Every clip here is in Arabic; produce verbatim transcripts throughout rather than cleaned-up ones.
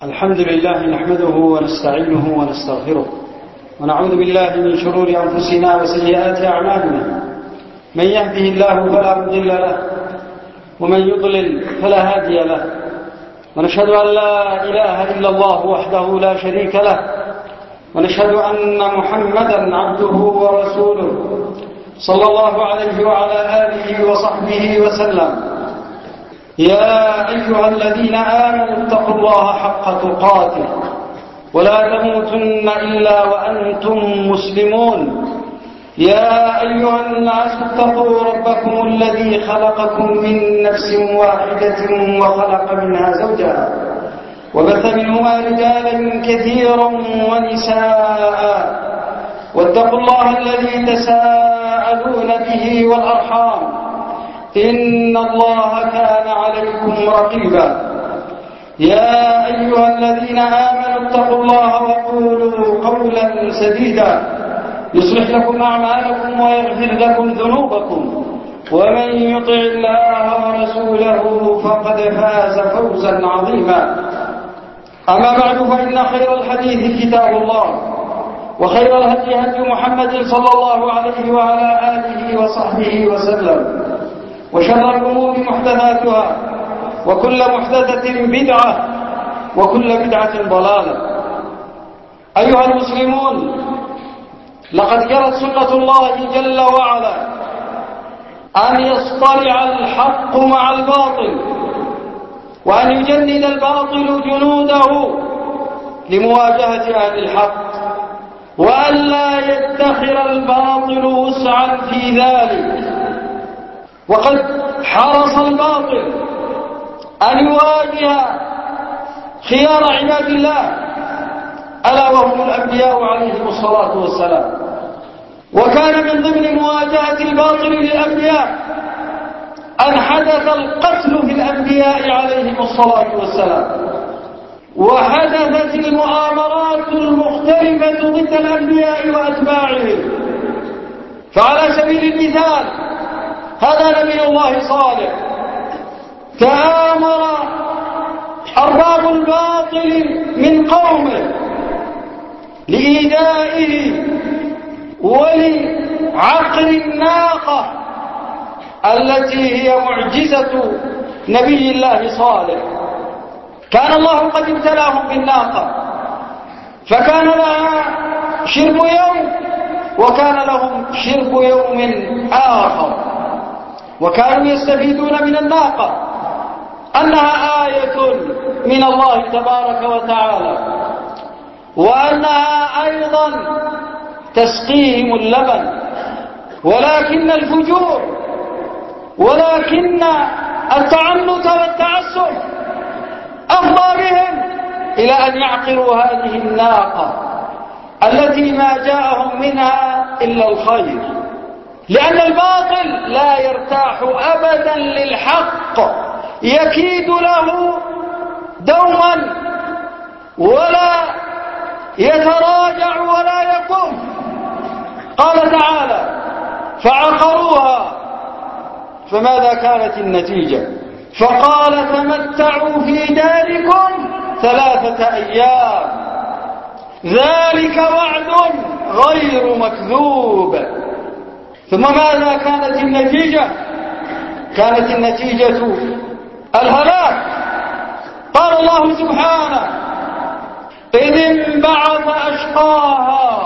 الحمد لله نحمده ونستعينه ونستغفره ونعوذ بالله من شرور أنفسنا وسيئات أعمالنا. من يهده الله فلا مضل له ومن يضلل فلا هادي له، ونشهد أن لا إله إلا الله وحده لا شريك له، ونشهد أن محمدا عبده ورسوله صلى الله عليه وعلى آله وصحبه وسلم. يا أيها الذين آمنوا اتقوا الله حق تقاته ولا تموتن إلا وأنتم مسلمون. يا أيها الناس اتقوا ربكم الذي خلقكم من نفس واحدة وخلق منها زوجها وبث منهما رجالا كثيرا ونساء، واتقوا الله الذي تساءلون به والأرحام إن الله كان عليكم رقيبا. يا أيها الذين آمنوا اتقوا الله وقولوا قولا سديدا يصلح لكم أعمالكم ويغفر لكم ذنوبكم، ومن يطع الله ورسوله فقد فاز فوزا عظيما. أما بعد، فإن خير الحديث كتاب الله، وخير الهدي هدي محمد صلى الله عليه وعلى آله وصحبه وسلم، وشر الأمور محدثاتها، وكل محدثة بدعة، وكل بدعة ضلالة. أيها المسلمون، لقد جرت سنة الله جل وعلا أن يصطلع الحق مع الباطل، وأن يجند الباطل جنوده لمواجهة أهل الحق، وأن لا يدخر الباطل وسعا في ذلك. وقد حرص الباطل أن يواجه خيار عباد الله، ألا وهم الأنبياء عليهم الصلاة والسلام. وكان من ضمن مواجهة الباطل للأنبياء أن حدث القتل في الأنبياء عليهم الصلاة والسلام، وحدثت المؤامرات المختلفة ضد الأنبياء وأتباعهم. فعلى سبيل المثال، هذا نبي الله صالح تآمر أرباب الباطل من قومه لإيذائه ولعقر الناقة التي هي معجزة نبي الله صالح. كان الله قد ابتلاهم بالناقة، فكان لها شرب يوم وكان لهم شرب يوم آخر، وكانوا يستفيدون من الناقة أنها آية من الله تبارك وتعالى، وأنها أيضا تسقيهم اللبن. ولكن الفجور ولكن التعنت والتعسف أفضى بهم إلى أن يعقروا هذه الناقة التي ما جاءهم منها إلا الخير، لأن الباطل لا يرتاح أبدا للحق، يكيد له دوما ولا يتراجع ولا يكف. قال تعالى: فعقروها فماذا كانت النتيجة؟ فقال: تمتعوا في داركم ثلاثة أيام ذلك وعد غير مكذوب. ثم ماذا كانت النتيجة؟ كانت النتيجة الهلاك. قال الله سبحانه: إذ انبعث أشقاها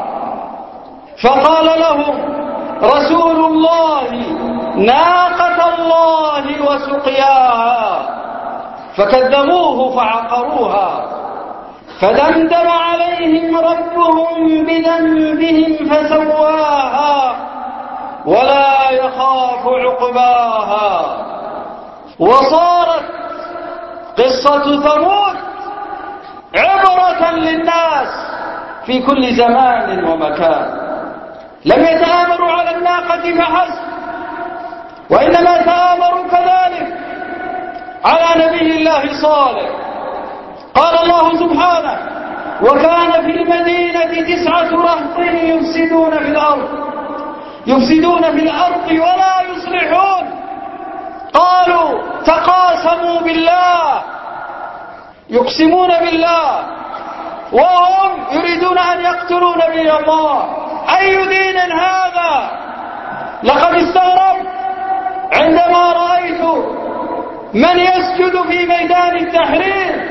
فقال لهم رسول الله ناقة الله وسقياها فكذبوه فعقروها فدمدم عليهم ربهم بذنبهم فسواها ولا يخاف عقباها. وصارت قصة ثمود عبرة للناس في كل زمان ومكان. لم يتآمروا على الناقة فحسب، وإنما تآمروا كذلك على نبي الله صالح. قال الله سبحانه: وكان في المدينة تسعة رهط يفسدون في الأرض يفسدون في الأرض ولا يصلحون. قالوا: تقاسموا بالله يقسمون بالله وهم يريدون أن يقتلوا نبي الله. أي دين هذا؟ لقد استغربت عندما رأيت من يسجد في ميدان التحرير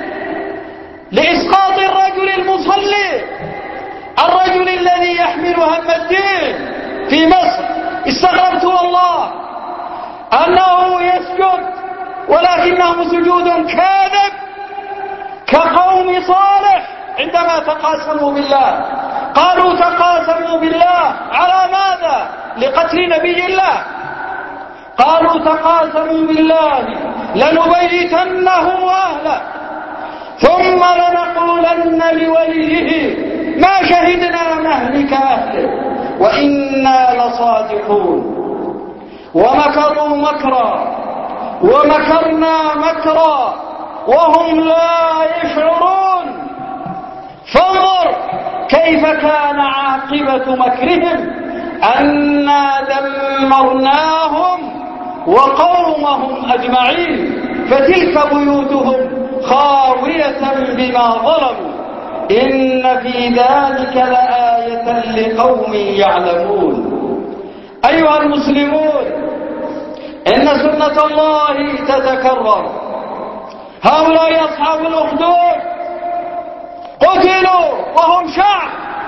لإسقاط الرجل المصلي، الرجل الذي يحمل هم الدين في مصر. استغربت والله أنه يسجد ولكنه سجود كاذب كقوم صالح عندما تقاسموا بالله. قالوا تقاسموا بالله على ماذا؟ لقتل نبي الله. قالوا تقاسموا بالله لنبيتنه وأهله ثم لنقولن لوليه ما شهدنا مهلك أهله وإنا لصادقون. ومكروا مكرا ومكرنا مكرا وهم لا يشعرون. فانظر كيف كان عاقبة مكرهم أنا دمرناهم وقومهم أجمعين فتلك بيوتهم خاوية بما ظلموا إن في ذلك لآية لقوم يعلمون. أيها المسلمون، إن سنة الله تتكرر. هؤلاء أصحاب الأخدود قتلوا وهم شعب،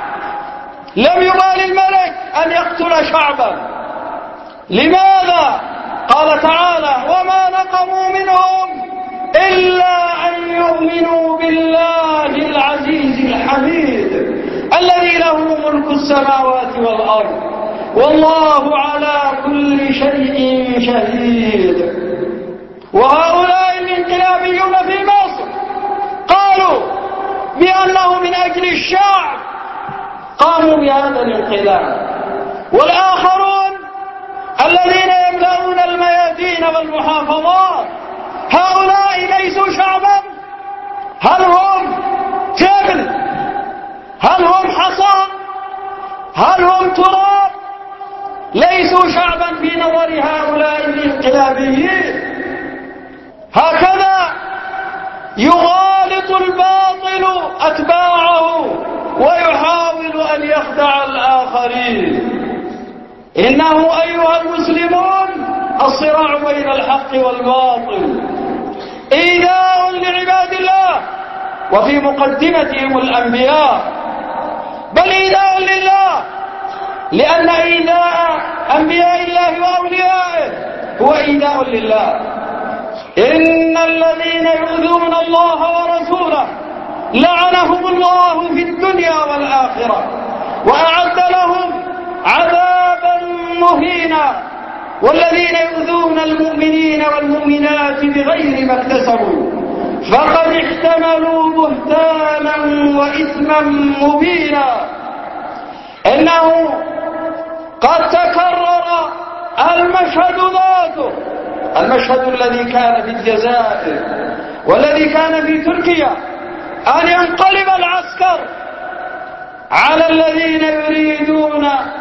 لم يبال الملك أن يقتل شعبا. لماذا؟ قال تعالى وما نقموا منهم إلا أن يؤمنوا بالله العزيز الحميد الذي له ملك السماوات والأرض والله على كل شيء شهيد. وهؤلاء الانقلابيون في مصر قالوا بأنه من أجل الشعب قاموا بهذا الانقلاب، والآخرون الذين يملؤون الميادين والمحافظات هؤلاء ليسوا شعبا. هل هم جبل؟ هل هم حصى؟ هل هم تراب؟ ليسوا شعبا في نظر هؤلاء الانقلابيين. هكذا يغالط الباطل أتباعه ويحاول أن يخدع الآخرين. إنه أيها المسلمون الصراع بين الحق والباطل إيذاء لعباد الله وفي مقدمتهم الأنبياء، بل إيذاء لله، لأن إيذاء أنبياء الله وأوليائه هو إيذاء لله. إن الذين يؤذون الله ورسوله لعنهم الله في الدنيا والآخرة وأعد لهم عذابا مهينا. والذين يؤذون المؤمنين والمؤمنات بغير ما اكتسبوا فقد احتملوا بهتانا وإثما مبينا. إنه قد تكرر المشهد ذاته، المشهد الذي كان في الجزائر والذي كان في تركيا، أن ينقلب العسكر على الذين يريدون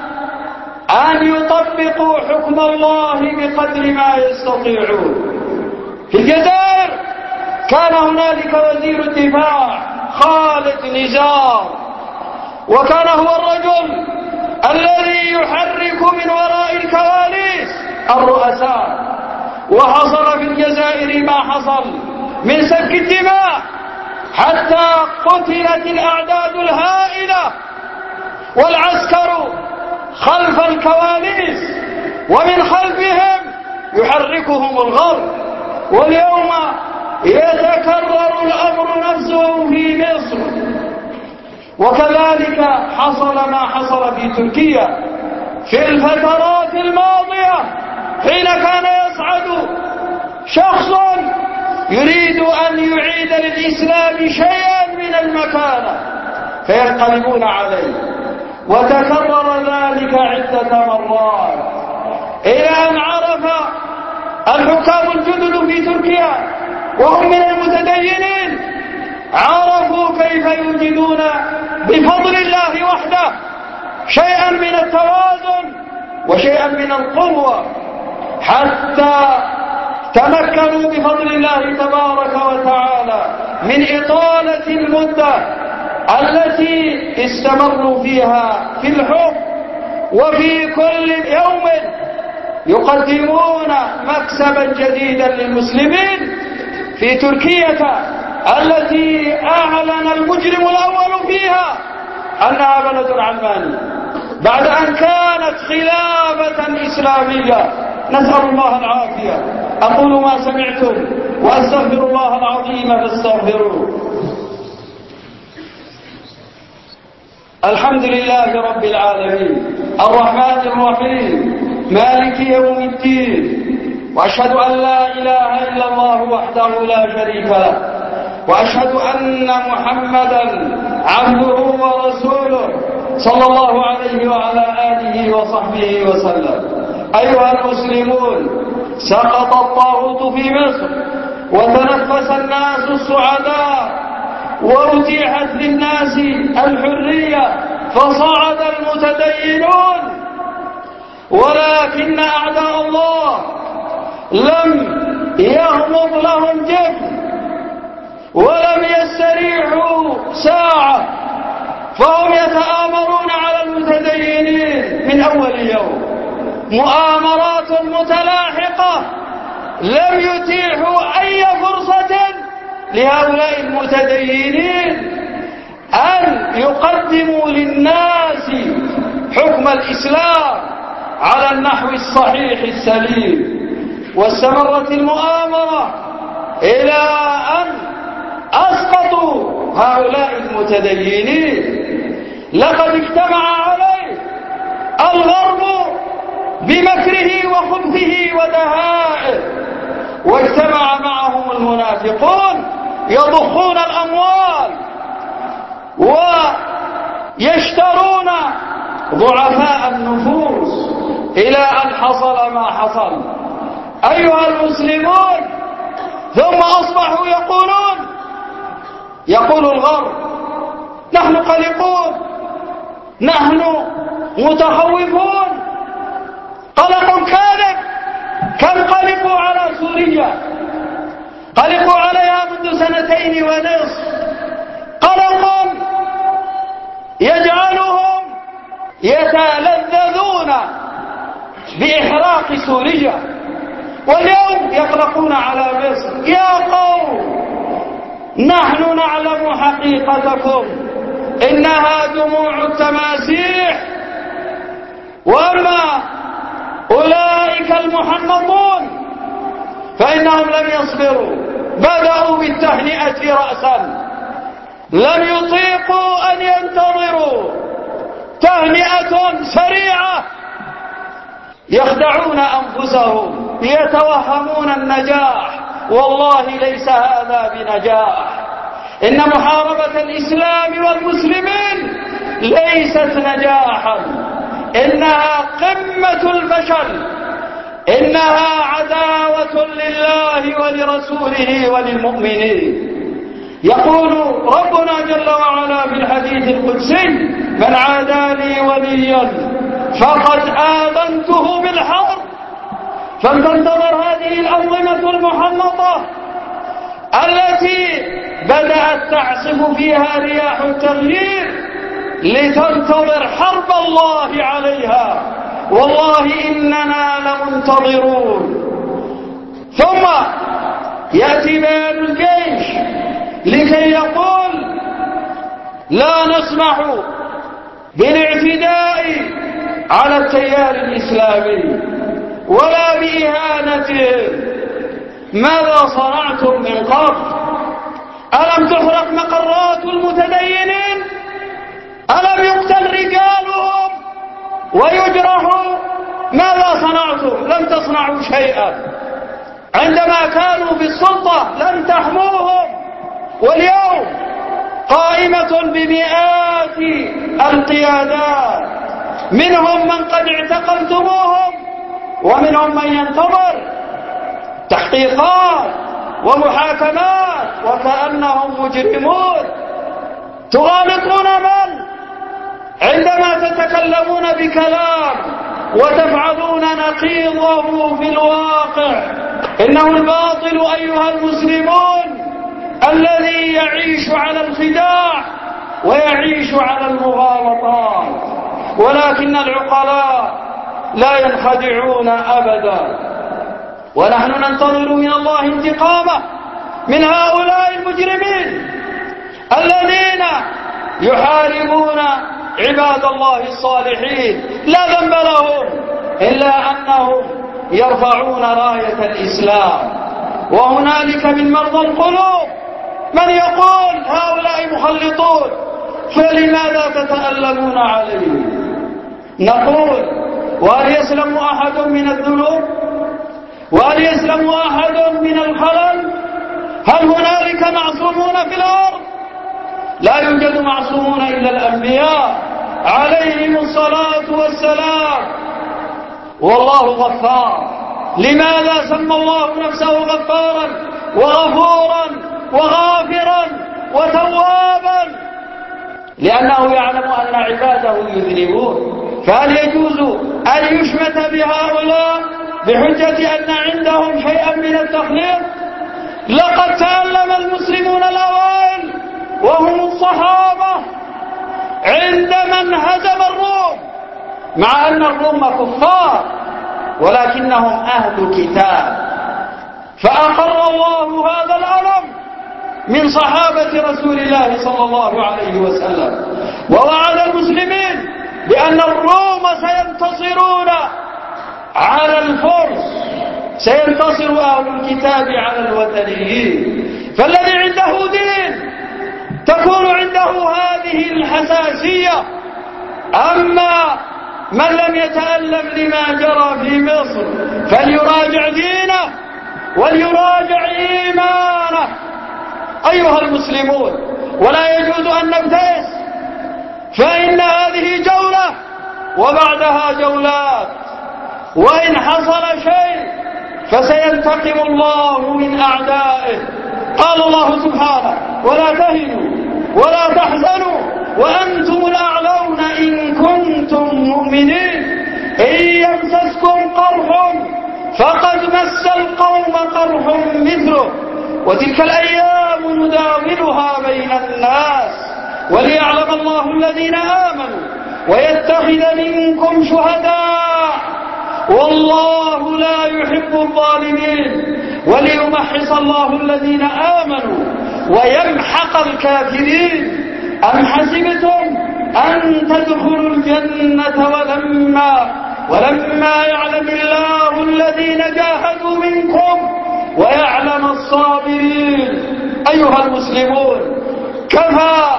أن يطبقوا حكم الله بقدر ما يستطيعون. في الجزائر كان هنالك وزير الدفاع خالد نزار، وكان هو الرجل الذي يحرك من وراء الكواليس الرؤساء. وحصل في الجزائر ما حصل من سفك الدماء حتى قتلت الأعداد الهائلة والعسكر خلف الكواليس ومن خلفهم يحركهم الغرب. واليوم يتكرر الأمر نفسه في مصر. وكذلك حصل ما حصل في تركيا في الفترات الماضية، حين كان يصعد شخص يريد أن يعيد للإسلام شيئا من المكانة فينقلبون عليه. وتكرر ذلك عدة مرات إلى أن عرف الحكام الجدد في تركيا وهم من المتدينين، عرفوا كيف يوجدون بفضل الله وحده شيئا من التوازن وشيئا من القوة، حتى تمكنوا بفضل الله تبارك وتعالى من إطالة المدة التي استمروا فيها في الحكم، وفي كل يوم يقدمون مكسبا جديدا للمسلمين في تركيا التي أعلن المجرم الأول فيها أنها بلد علماني بعد أن كانت خلافة إسلامية. نسأل الله العافية. أقول ما سمعتم وأستغفر الله العظيم فاستغفروه. الحمد لله رب العالمين الرحمن الرحيم مالك يوم الدين، وأشهد أن لا إله إلا الله وحده لا شريك له، وأشهد أن محمدا عبده ورسوله صلى الله عليه وعلى آله وصحبه وسلم. أيها المسلمون، سقط الطاغوت في مصر وتنفس الناس السعداء وأتيحت للناس الحرية فصعد المتدينون، ولكن أعداء الله لم يغمض لهم جفن ولم يستريحوا ساعة، فهم يتآمرون على المتدينين من أول يوم مؤامرات متلاحقة لم يتيحوا أي فرصة لهؤلاء المتدينين أن يقدموا للناس حكم الإسلام على النحو الصحيح السليم. واستمرت المؤامرة إلى أن أسقطوا هؤلاء المتدينين. لقد اجتمع عليه الغرب بمكره وخبثه ودهائه، واجتمع معهم المنافقون يضخون الأموال ويشترون ضعفاء النفوس إلى أن حصل ما حصل. أيها المسلمون، ثم أصبحوا يقولون يقول الغرب نحن قلقون، نحن متخوفون. قلق كاذب. كم قلقوا على سوريا؟ قلقوا عليها منذ سنتين ونصف. قلق يجعلهم يتلذذون بإحراق سوريا، واليوم يقلقون على مصر. يا قوم، نحن نعلم حقيقتكم، إنها دموع التماسيح، وأما أولئك المحنطون فإنهم لم يصبروا، بدأوا بالتهنئة رأسا، لم يطيقوا أن ينتظروا تهنئة سريعة. يخدعون أنفسهم، يتوهمون النجاح، والله ليس هذا بنجاح. إن محاربة الإسلام والمسلمين ليست نجاحا، إنها قمة الفشل، إنها عداوة لله ولرسوله وللمؤمنين. يقول ربنا جل وعلا في الحديث القدسي: من عادى لي وليا فقد آذنته بالحرب. فلتنتظر هذه الأنظمة المحنطة التي بدأت تعصف فيها رياح التغيير لتنتظر حرب الله عليها، والله إننا لمنتظرون. ثم يأتي بيان الجيش لكي يقول: لا نسمح بالاعتداء على التيار الإسلامي ولا بإهانته. ماذا صنعتم من قبل؟ ألم تحرق مقرات المتدينين؟ ألم يقتل رجالهم ويجرحوا؟ ماذا صنعتم؟ لم تصنعوا شيئا. عندما كانوا بالسلطة لم تحموهم، واليوم قائمة بمئات القيادات، منهم من قد اعتقلتموهم ومنهم من ينتظر تحقيقات ومحاكمات وكأنهم مجرمون. تغالطون من؟ عندما تتكلمون بكلام وتفعلون نقيضه في الواقع. إنه الباطل أيها المسلمون الذي يعيش على الخداع ويعيش على المغالطات، ولكن العقلاء لا ينخدعون أبدا. ونحن ننتظر من الله انتقامه من هؤلاء المجرمين الذين يحاربون عباد الله الصالحين لا ذنب لهم إلا أنهم يرفعون راية الإسلام. وهنالك من مرضى القلوب من يقول هؤلاء مخلطون، فلماذا تتألمون عليهم؟ نقول: وهل يسلم أحد من الذنوب؟ وهل يسلم أحد من الخلل؟ هل هنالك معصومون في الأرض؟ لا يوجد معصومون إلا الأنبياء عليهم الصلاة والسلام. والله غفار. لماذا سمى الله نفسه غفارا وغفورا وغافرا وتوابا؟ لأنه يعلم أن عباده يذنبون. فهل يجوز أن يشمت بهؤلاء بحجة أن عندهم شيئا من التخليط؟ لقد تألم المسلمون الأوائل وهم الصحابة عندما انهزم الروم، مع أن الروم كفار ولكنهم أهل كتاب، فأقر الله هذا الألم من صحابة رسول الله صلى الله عليه وسلم، ووعد المسلمين بأن الروم سينتصرون على الفرس، سينتصر أهل الكتاب على الوثنيين. فالذي عنده دين تكون عنده هذه الحساسية. أما من لم يتألم لما جرى في مصر فليراجع دينه وليراجع إيمانه أيها المسلمون. ولا يجوز أن نبتئس، فإن هذه جولة وبعدها جولات، وإن حصل شيء فسينتقم الله من أعدائه. قال الله سبحانه: ولا تهنوا ولا تحزنوا وأنتم الأعلون إن كنتم مؤمنين إن يمسسكم قرح فقد مس القوم قرح مثله وتلك الأيام نداولها بين الناس وليعلم الله الذين آمنوا ويتخذ منكم شهداء والله لا يحب الظالمين وليمحص الله الذين آمنوا ويمحق الكافرين. أم حسبتم أن تدخلوا الجنة ولما ولما يعلم الله الذين جاهدوا منكم ويعلم الصابرين. أيها المسلمون، كفى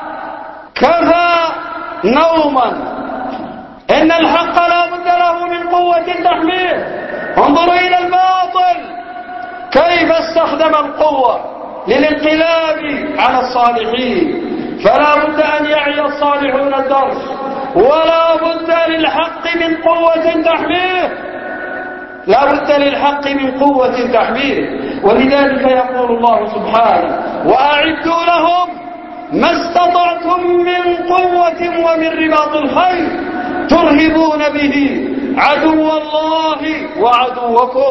كفى نوما إن الحق لا بد له من قوة تحميه. انظروا إلى الباطل كيف استخدم القوة للانقلاب على الصالحين. فلا بد أن يعي الصالحون الدرس، ولا بد للحق من قوة تحميه، لا بد للحق من قوة تحميه. ولذلك يقول الله سبحانه: وأعدوا لهم ما استطعتم من قوة ومن رباط الخيل ترهبون به عدو الله وعدوكم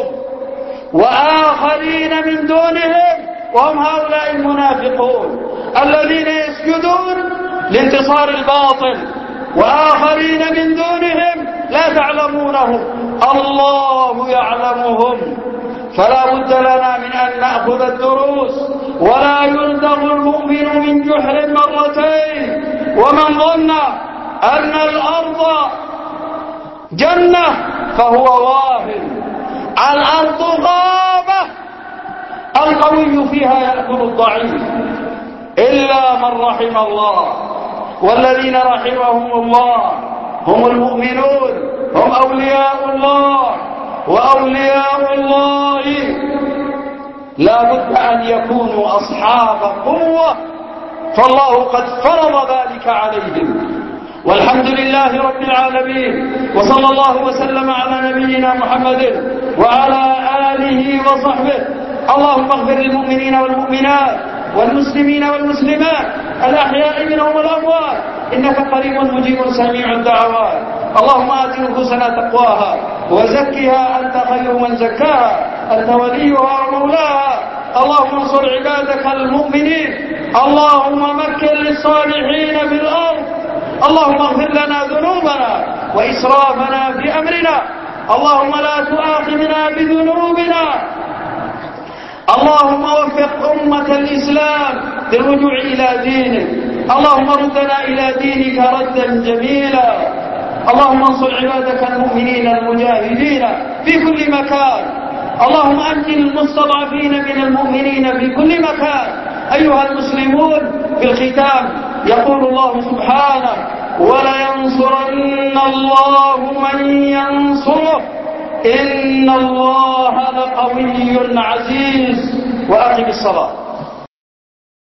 وآخرين من دونهم وهم هؤلاء المنافقون الذين يسجدون لانتصار الباطل، وآخرين من دونهم لا تعلمونهم الله يعلمهم. فلا بد لنا من أن نأخذ الدروس، ولا يلدغ المؤمن من جحر مرتين. ومن ظن أن الأرض جنة فهو واهن. الأرض غابة، القوي فيها يأكل الضعيف إلا من رحم الله، والذين رحمهم الله هم المؤمنون، هم أولياء الله. وأولياء الله لا بد أن يكونوا أصحاب قوة، فالله قد فرض ذلك عليهم. والحمد لله رب العالمين، وصلى الله وسلم على نبينا محمد وعلى آله وصحبه. اللهم اغفر للمؤمنين والمؤمنات والمسلمين والمسلمات الأحياء منهم والأموات إنك قريب مجيب سميع الدعوات. اللهم آت نفوسنا تقواها وزكها أنت خير من زكاها أنت وليها ومولاها. اللهم انصر عبادك المؤمنين. اللهم مكن للصالحين في الأرض. اللهم اغفر لنا ذنوبنا وإسرافنا في أمرنا. اللهم لا تؤاخذنا بذنوبنا. اللهم وفق أمة الإسلام للرجوع إلى دينك. اللهم ردنا إلى دينك ردا جميلا. اللهم انصر عبادك المؤمنين المجاهدين في كل مكان. اللهم أنجِ المستضعفين من المؤمنين في كل مكان. أيها المسلمون، في الختام يقول الله سبحانه: ولينصرن الله من ينصره إن الله لقوي عزيز. وأقم الصلاة.